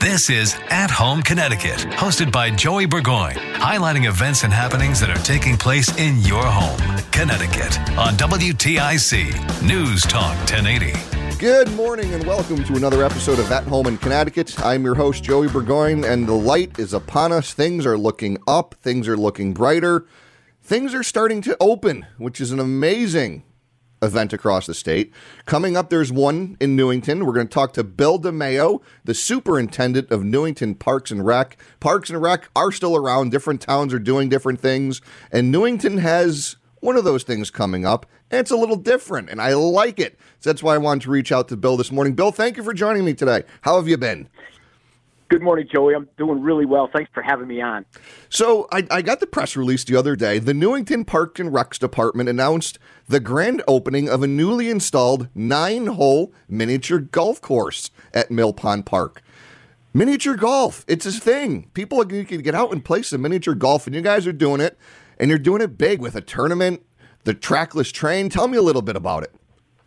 This is At Home Connecticut, hosted by Joey Burgoyne, highlighting events and happenings that are taking place in your home, Connecticut, on WTIC News Talk 1080. Good morning and welcome to another episode of At Home in Connecticut. I'm your host, Joey Burgoyne, and the light is upon us. Things are looking up. Things are looking brighter. Things are starting to open, which is an amazing event across the state. Coming up, there's one in Newington. We're going to talk to Bill DeMayo, the superintendent of Newington Parks and Rec. Parks and Rec are still around. Different towns are doing different things, and Newington has one of those things coming up, and it's a little different, and I like it. So that's why I wanted to reach out to Bill this morning. Bill, thank you for joining me today. How have you been? Good morning, Joey. I'm doing really well. Thanks for having me on. So I got the press release the other day. The Newington Parks and Recs Department announced the grand opening of a newly installed 9-hole miniature golf course at Mill Pond Park. Miniature golf, it's a thing. People can get out and play some miniature golf, and you guys are doing it, and you're doing it big with a tournament, the trackless train. Tell me a little bit about it.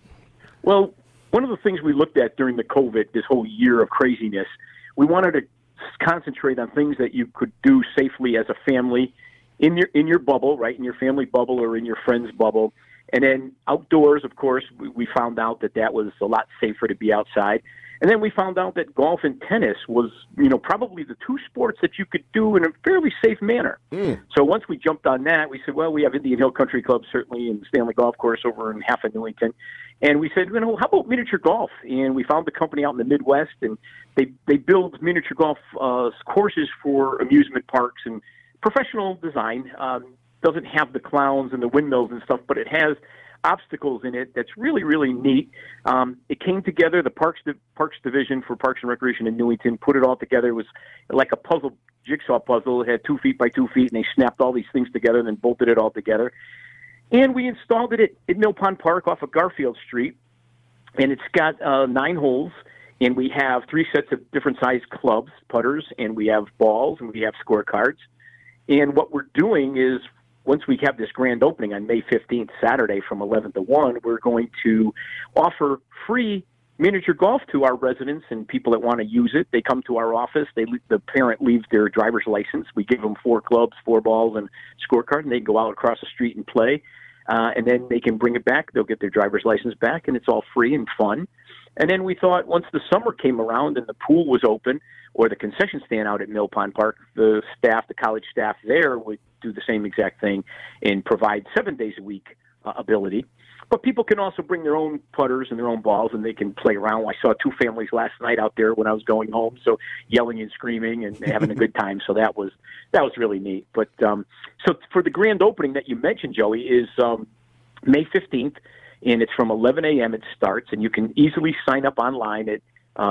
Well, one of the things we looked at during the COVID, this whole year of craziness, we wanted to concentrate on things that you could do safely as a family in your bubble, right, in your family bubble or in your friend's bubble. And then outdoors, of course, we found out that was a lot safer to be outside. And then we found out that golf and tennis was, probably the two sports that you could do in a fairly safe manner. So once we jumped on that, we said, well, we have Indian Hill Country Club, certainly, and the Stanley Golf Course over in half of Newington. And we said, how about miniature golf? And we found the company out in the Midwest, and they build miniature golf courses for amusement parks and professional design. Doesn't have the clowns and the windmills and stuff, but it has obstacles in it that's really, really neat. It came together, the Parks Division for Parks and Recreation in Newington put it all together. It was like a jigsaw puzzle. It had 2 feet by 2 feet, and they snapped all these things together and then bolted it all together. And we installed it at Mill Pond Park off of Garfield Street, and it's got 9 holes, and we have 3 sets of different sized clubs, putters, and we have balls, and we have scorecards. And what we're doing is, once we have this grand opening on May 15th, Saturday from 11 to 1, we're going to offer free miniature golf to our residents and people that want to use it. They come to our office. The parent leaves their driver's license. We give them 4 clubs, 4 balls, and scorecard, and they go out across the street and play. And then they can bring it back. They'll get their driver's license back, and it's all free and fun. And then we thought once the summer came around and the pool was open or the concession stand out at Mill Pond Park, the college staff there would do the same exact thing and provide 7 days a week ability. But people can also bring their own putters and their own balls, and they can play around. I saw 2 families last night out there when I was going home, so yelling and screaming and having a good time. So that was really neat. But so for the grand opening that you mentioned, Joey, is May 15th, and it's from 11 a.m. it starts, and you can easily sign up online at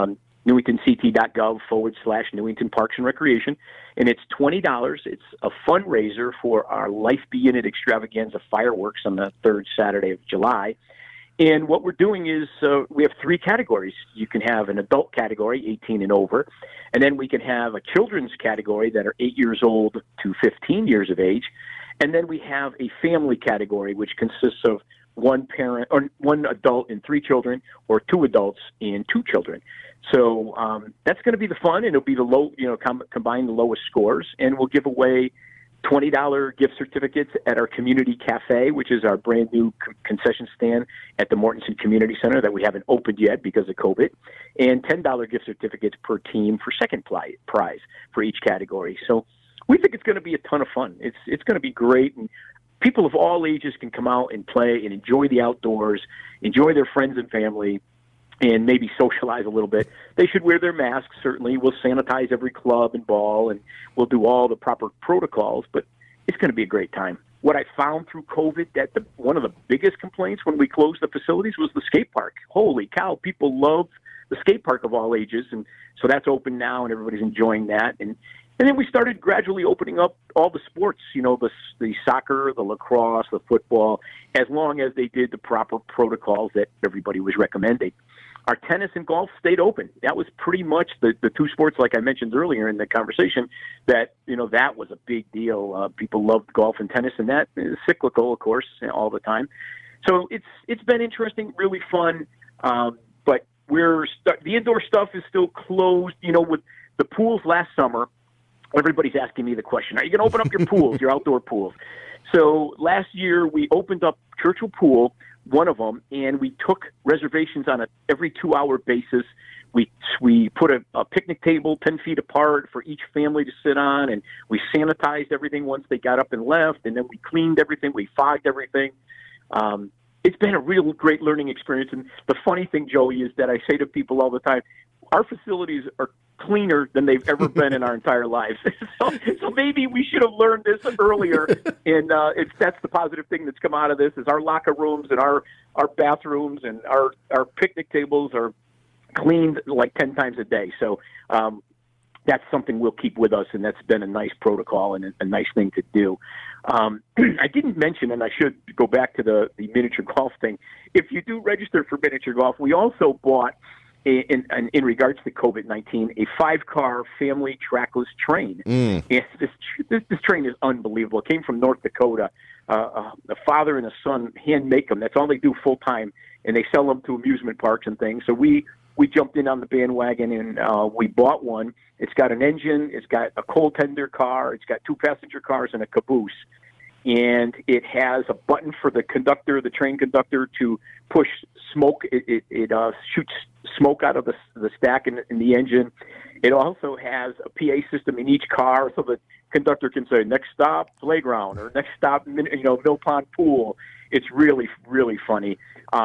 newingtonct.gov/Newington Parks and Recreation, and it's $20. It's a fundraiser for our Life Be In It extravaganza fireworks on the 3rd Saturday of July. And what we're doing is we have 3 categories. You can have an adult category, 18 and over, and then we can have a children's category that are 8 years old to 15 years of age, and then we have a family category, which consists of 1 parent or 1 adult and 3 children, or 2 adults and 2 children. So that's going to be the fun, and it'll be the combine the lowest scores, and we'll give away $20 gift certificates at our community cafe, which is our brand new concession stand at the Mortenson Community Center that we haven't opened yet because of COVID, and $10 gift certificates per team for second prize for each category. So we think it's going to be a ton of fun. It's going to be great, and people of all ages can come out and play and enjoy the outdoors, enjoy their friends and family, and maybe socialize a little bit. They should wear their masks, certainly. We'll sanitize every club and ball, and we'll do all the proper protocols, but it's going to be a great time. What I found through COVID, that one of the biggest complaints when we closed the facilities was the skate park. Holy cow, people love the skate park of all ages, and so that's open now, and everybody's enjoying that. And then we started gradually opening up all the sports, the soccer, the lacrosse, the football, as long as they did the proper protocols that everybody was recommending. Our tennis and golf stayed open. That was pretty much the 2 sports, like I mentioned earlier in the conversation, that was a big deal. People loved golf and tennis, and that is cyclical, of course, all the time. So it's been interesting, really fun. But the indoor stuff is still closed. With the pools last summer, everybody's asking me the question, are you going to open up your pools, your outdoor pools? So last year we opened up Churchill Pool, one of them, and we took reservations on a every 2-hour basis. We put a picnic table 10 feet apart for each family to sit on, and we sanitized everything once they got up and left, and then we cleaned everything, we fogged everything. It's been a real great learning experience, and the funny thing, Joey, is that I say to people all the time, our facilities are cleaner than they've ever been in our entire lives. So maybe we should have learned this earlier, and that's the positive thing that's come out of this is our locker rooms and our bathrooms and our picnic tables are cleaned like 10 times a day. So that's something we'll keep with us, and that's been a nice protocol and a nice thing to do. I didn't mention, and I should go back to the miniature golf thing. If you do register for miniature golf, we also bought, in regards to COVID-19, a 5-car family trackless train. And this train is unbelievable. It came from North Dakota. The father and a son hand make them. That's all they do full time, and they sell them to amusement parks and things. So we jumped in on the bandwagon and we bought one. It's got an engine. It's got a coal tender car. It's got 2 passenger cars and a caboose. And it has a button for the conductor, the train conductor, to push smoke. It shoots smoke out of the stack in the engine. It also has a PA system in each car, so the conductor can say, next stop, playground, or next stop, Mill Pond Pool. It's really, really funny.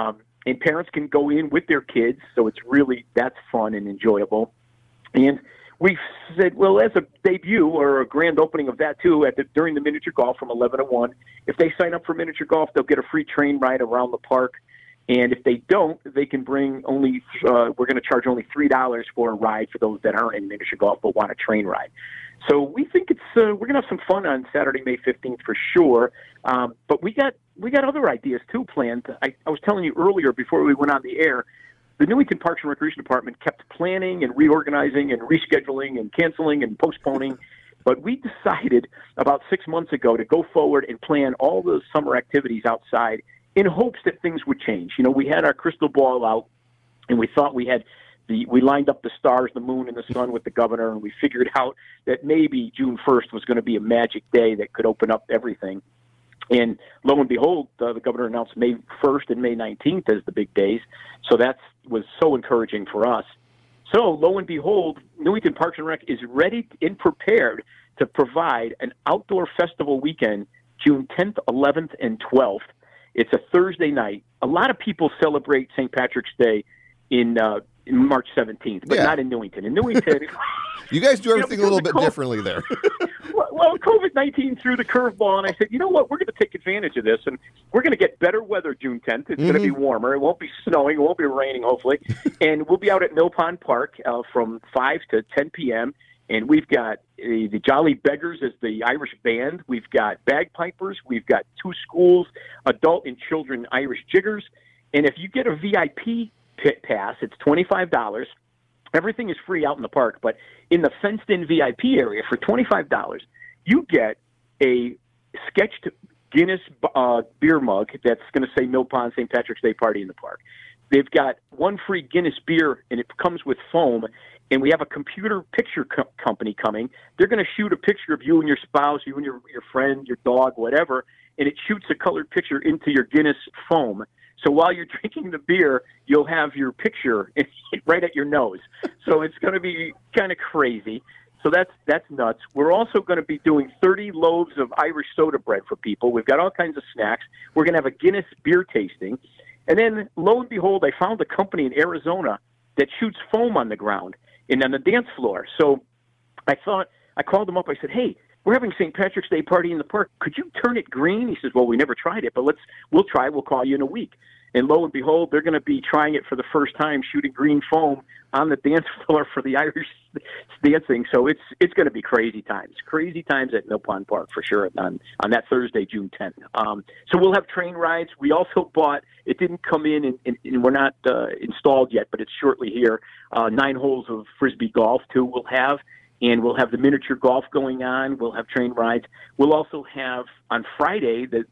And parents can go in with their kids, so that's fun and enjoyable. And we said, well, as a debut or a grand opening of that too, during the miniature golf from 11 to 1, if they sign up for miniature golf, they'll get a free train ride around the park. And if they don't, they can bring we're going to charge only $3 for a ride for those that aren't in miniature golf but want a train ride. So we think we're going to have some fun on Saturday, May 15th for sure. But we got other ideas too planned. I was telling you earlier before we went on the air, the Newington Parks and Recreation Department kept planning and reorganizing and rescheduling and canceling and postponing. But we decided about 6 months ago to go forward and plan all the summer activities outside in hopes that things would change. We had our crystal ball out, and we thought we lined up the stars, the moon, and the sun with the governor, and we figured out that maybe June 1st was going to be a magic day that could open up everything. And lo and behold, the governor announced May 1st and May 19th as the big days. So that was so encouraging for us. So lo and behold, Newington Parks and Rec is ready and prepared to provide an outdoor festival weekend, June 10th, 11th, and 12th. It's a Thursday night. A lot of people celebrate St. Patrick's Day in March 17th, but not in Newington. In Newington, you guys do everything a little bit differently there. Well, COVID-19 threw the curveball, and I said, you know what, we're going to take advantage of this, and we're going to get better weather June 10th. It's going to be warmer. It won't be snowing. It won't be raining, hopefully. And we'll be out at Mill Pond Park from 5 to 10 p.m., and we've got the Jolly Beggars as the Irish band. We've got bagpipers. We've got 2 schools, adult and children Irish jiggers. And if you get a VIP pit pass, it's $25. Everything is free out in the park, but in the fenced-in VIP area for $25, you get a sketched Guinness beer mug that's going to say Mill Pond St. Patrick's Day Party in the Park. They've got 1 free Guinness beer, and it comes with foam, and we have a computer picture company coming. They're going to shoot a picture of you and your spouse, you and your friend, your dog, whatever, and it shoots a colored picture into your Guinness foam. So while you're drinking the beer, you'll have your picture right at your nose. So it's going to be kind of crazy. So that's nuts. We're also going to be doing 30 loaves of Irish soda bread for people. We've got all kinds of snacks. We're going to have a Guinness beer tasting. And then, lo and behold, I found a company in Arizona that shoots foam on the ground and on the dance floor. So I called them up. I said, hey, we're having St. Patrick's Day party in the park. Could you turn it green? He says, well, we never tried it, but we'll try it. We'll call you in a week. And lo and behold, they're going to be trying it for the first time, shooting green foam on the dance floor for the Irish dancing. So it's going to be crazy times at Mill Pond Park for sure on that Thursday, June 10th. So we'll have train rides. We also bought, it didn't come in and we're not installed yet, but it's shortly here, 9 holes of Frisbee golf too we'll have. And we'll have the miniature golf going on. We'll have train rides. We'll also have on Friday the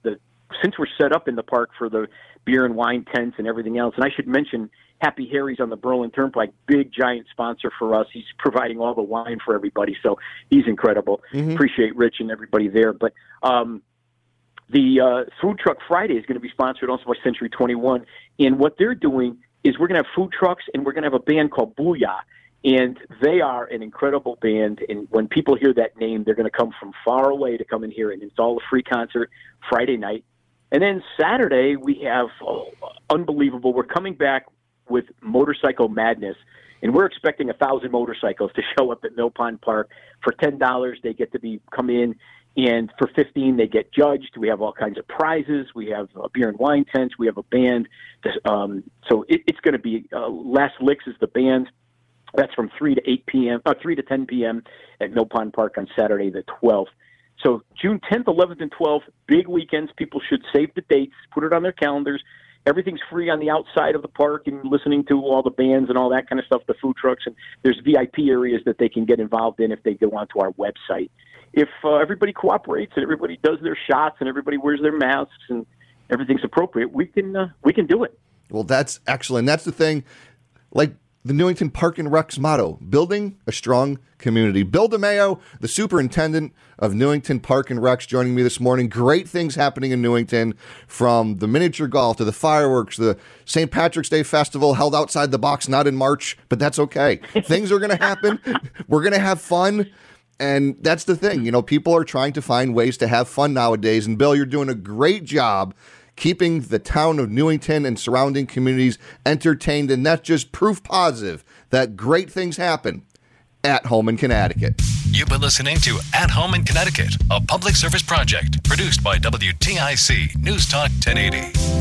since we're set up in the park for the beer and wine tents and everything else, and I should mention Happy Harry's on the Berlin Turnpike, big giant sponsor for us. He's providing all the wine for everybody, so he's incredible. Appreciate Rich and everybody there. But the Food Truck Friday is going to be sponsored also by Century 21, and what they're doing is we're going to have food trucks, and we're going to have a band called Booyah, and they are an incredible band, and when people hear that name, they're going to come from far away to come and hear it, and it's all a free concert Friday night. And then Saturday, we have unbelievable. We're coming back with Motorcycle Madness, and we're expecting 1,000 motorcycles to show up at Mill Pond Park. For $10, they get to come in, and for $15, they get judged. We have all kinds of prizes. We have beer and wine tents. We have a band. So it's going to be Last Licks is the band. That's from 3 to 10 p.m. at Mill Pond Park on Saturday the 12th. So June 10th, 11th, and 12th, big weekends. People should save the dates, put it on their calendars. Everything's free on the outside of the park and listening to all the bands and all that kind of stuff, the food trucks. And there's VIP areas that they can get involved in if they go onto our website. If everybody cooperates and everybody does their shots and everybody wears their masks and everything's appropriate, we can do it. Well, that's excellent. That's the thing. Like the Newington Park and Rec's motto, building a strong community. Bill DeMayo, the superintendent of Newington Park and Rec's, joining me this morning. Great things happening in Newington, from the miniature golf to the fireworks, the St. Patrick's Day Festival held outside the box, not in March, but that's okay. Things are going to happen. We're going to have fun. And that's the thing. You know, people are trying to find ways to have fun nowadays. And Bill, you're doing a great job keeping the town of Newington and surrounding communities entertained, and that's just proof positive that great things happen at home in Connecticut. You've been listening to At Home in Connecticut, a public service project produced by WTIC News Talk 1080.